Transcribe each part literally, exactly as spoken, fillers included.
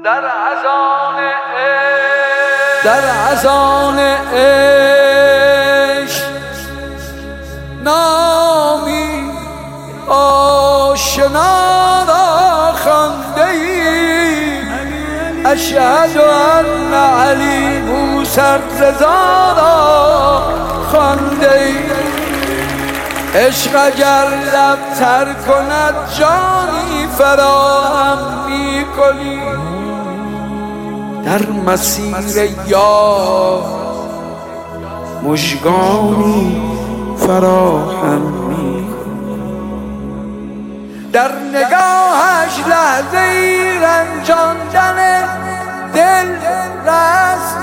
در اذان عشق در اذان عشق نامی آشنا را خوانده ای اشهد ان علی موسی رضا را خوانده ای عشق اگر لب تر کند جانی فراهم می کنی در مسیر یار مژگانی فراهم می کنی در نگاهش لحظه ای رنجاندن دل رسم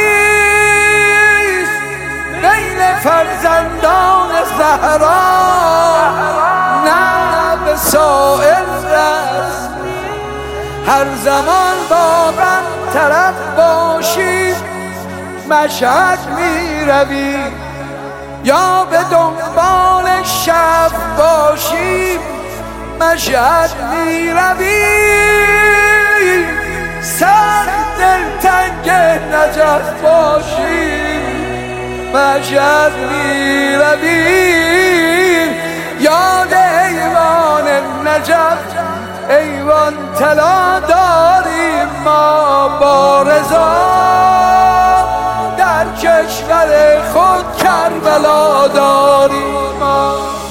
نیست بین فرزندان زهرا نه به سائل رسم هر زمان با غم طرف باشی مشهد می روی یا به دنبال شب باشی مشهد می روی سر دلتنگ نجف باشی مشهد می روی یاد ایوان نجف ایوان طلا داریم ما با رضا در کشور خود کربلا داریم ما